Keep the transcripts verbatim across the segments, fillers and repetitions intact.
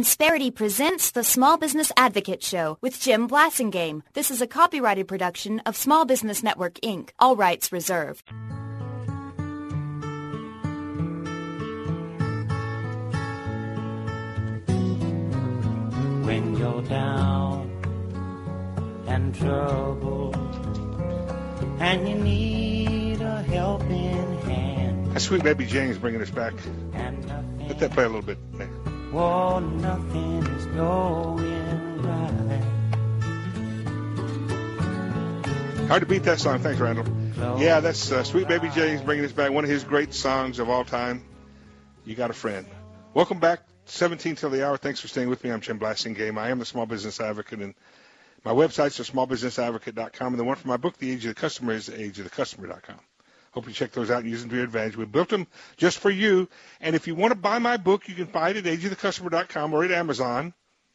Insperity presents the Small Business Advocate Show with Jim Blasingame. This is a copyrighted production of Small Business Network, Incorporated. All rights reserved. When you're down and troubled and you need a helping hand. That's Sweet Baby Jane's bringing us back. Let that play a little bit. Oh, nothing is going right. Hard to beat that song. Thanks, Randall. Yeah, that's uh, Sweet Baby Jane's bringing us back. One of his great songs of all time. You Got a Friend. Welcome back. seventeen till the hour. Thanks for staying with me. I'm Jim Blasingame. I am the Small Business Advocate, and my websites are small business advocate dot com, and the one for my book, The Age of the Customer, is age of the customer dot com. Hope you check those out and use them to your advantage. We built them just for you, and if you want to buy my book, you can buy it at age of the customer dot com or at Amazon.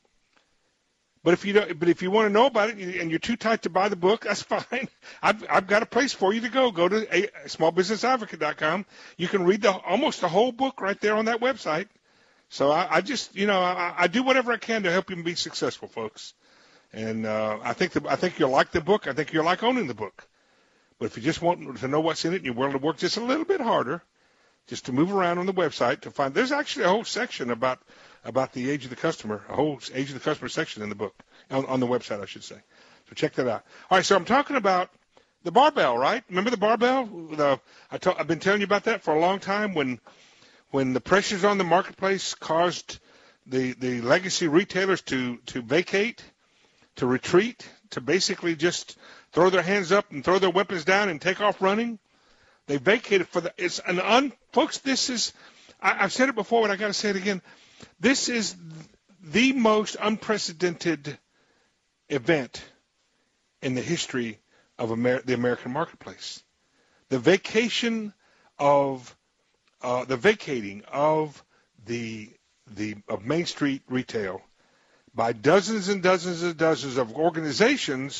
But if you don't, but if you want to know about it and you're too tight to buy the book, that's fine. I've I've got a place for you to go. Go to small business advocate dot com. You can read the almost the whole book right there on that website. So I, I just, you know, I, I do whatever I can to help you be successful, folks. And uh, I think the, I think you'll like the book. I think you'll like owning the book. But if you just want to know what's in it and you're willing to work just a little bit harder, just to move around on the website to find, there's actually a whole section about about the age of the customer, a whole age of the customer section in the book, on, on the website, I should say. So check that out. All right, so I'm talking about the barbell, right? Remember the barbell? The, I ta- I've been telling you about that for a long time when when the pressures on the marketplace caused the, the legacy retailers to, to vacate, to retreat, to basically just throw their hands up and throw their weapons down and take off running. They vacated for the, it's an un, folks, this is, I, I've said it before, but I got to say it again. This is the most unprecedented event in the history of Amer- the American marketplace. The vacation of, uh, the vacating of the, the, of Main Street retail by dozens and dozens and dozens of organizations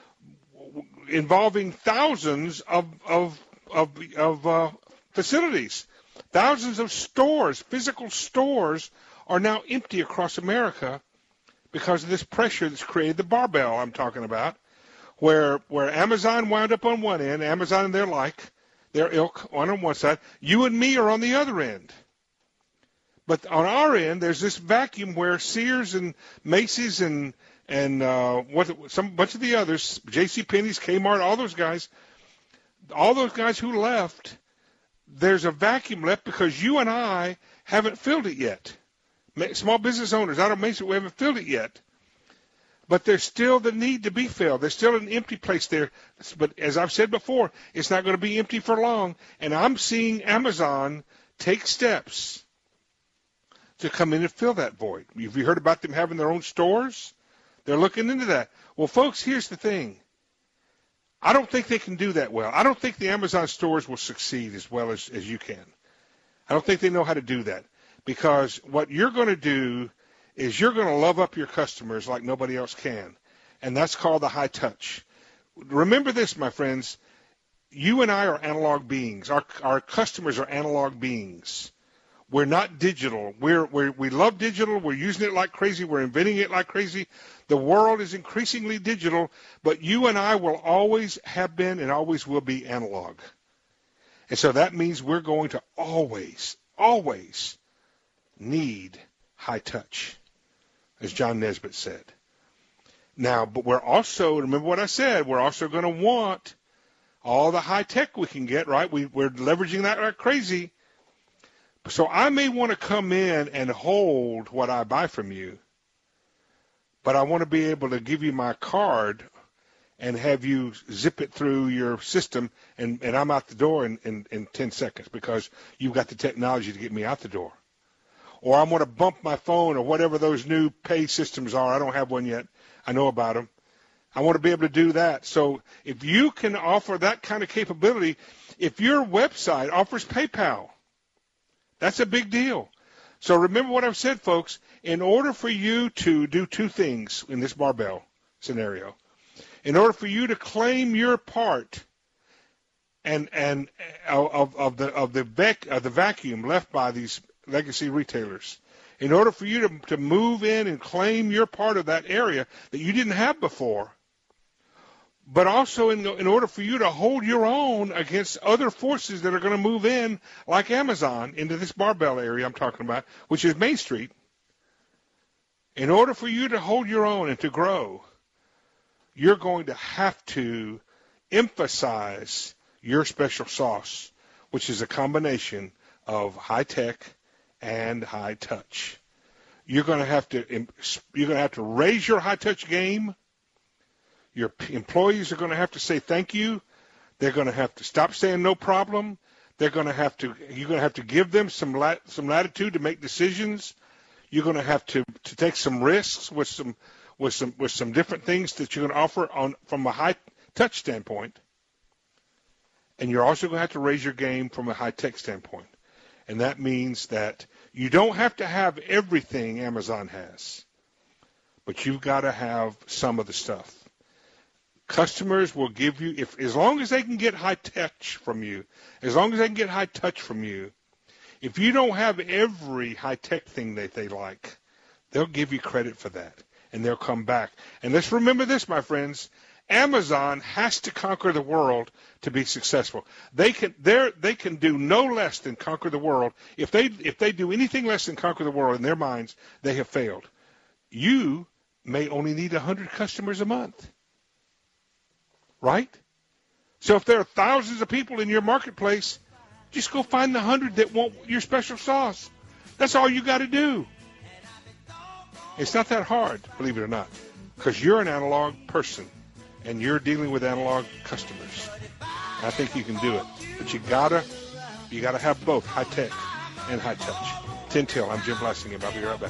involving thousands of of of, of uh, facilities. Thousands of stores, physical stores, are now empty across America because of this pressure that's created the barbell I'm talking about, where where Amazon wound up on one end, Amazon and their like, their ilk on one side, you and me are on the other end. But on our end, there's this vacuum where Sears and Macy's and and uh, what some bunch of the others, JCPenney's, Kmart, all those guys, all those guys who left, there's a vacuum left because you and I haven't filled it yet. Small business owners out of Main Street, we haven't filled it yet. But there's still the need to be filled. There's still an empty place there. But as I've said before, it's not going to be empty for long. And I'm seeing Amazon take steps to come in and fill that void. Have you heard about them having their own stores? They're looking into that. Well, folks, here's the thing. I don't think they can do that well. I don't think the Amazon stores will succeed as well as, as you can. I don't think they know how to do that, because what you're going to do is you're going to love up your customers like nobody else can, and that's called the high touch. Remember this, my friends. You and I are analog beings. Our, our customers are analog beings. We're not digital. We're, we're, we love digital. We're using it like crazy. We're inventing it like crazy. The world is increasingly digital, but you and I will always have been and always will be analog. And so that means we're going to always, always need high touch, as John Nesbitt said. Now, but we're also, remember what I said, we're also going to want all the high tech we can get, right? We, we're leveraging that like crazy. So I may want to come in and hold what I buy from you, but I want to be able to give you my card and have you zip it through your system, and, and I'm out the door in, in, in ten seconds because you've got the technology to get me out the door. Or I'm going to bump my phone or whatever those new pay systems are. I don't have one yet. I know about them. I want to be able to do that. So if you can offer that kind of capability, if your website offers PayPal, that's a big deal. So remember what I've said, folks. In order for you to do two things in this barbell scenario, in order for you to claim your part and and of of the of the vac, of the vacuum left by these legacy retailers, in order for you to, to move in and claim your part of that area that you didn't have before, but also in, in order for you to hold your own against other forces that are going to move in, like Amazon, into this barbell area I'm talking about, which is Main Street. In order for you to hold your own and to grow, you're going to have to emphasize your special sauce, which is a combination of high tech and high touch. You're going to have to you're going to have to raise your high touch game. Your employees are going to have to say thank you. They're going to have to stop saying no problem. They're going to have to you're going to have to give them some lat, some latitude to make decisions. You're going to have to, to take some risks with some with some with some different things that you're going to offer on from a high touch standpoint. And you're also going to have to raise your game from a high tech standpoint. And that means that you don't have to have everything Amazon has, but you've got to have some of the stuff. Customers will give you, if as long as they can get high touch from you, as long as they can get high touch from you, if you don't have every high-tech thing that they like, they'll give you credit for that, and they'll come back. And let's remember this, my friends. Amazon has to conquer the world to be successful. They can they can do no less than conquer the world. If they if they do anything less than conquer the world in their minds, they have failed. You may only need one hundred customers a month, right? So if there are thousands of people in your marketplace, just go find the one hundred that want your special sauce. That's all you got to do. It's not that hard, believe it or not, because you're an analog person. And you're dealing with analog customers. I think you can do it. But you gotta you gotta have both high tech and high touch. ten till, I'm Jim Blasingame. I'll be right back.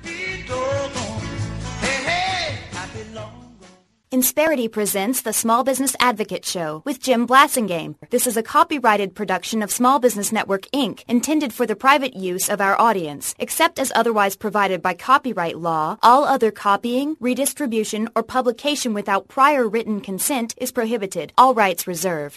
Insperity presents the Small Business Advocate Show with Jim Blasingame. This is a copyrighted production of Small Business Network, Incorporated, intended for the private use of our audience. Except as otherwise provided by copyright law, all other copying, redistribution, or publication without prior written consent is prohibited. All rights reserved.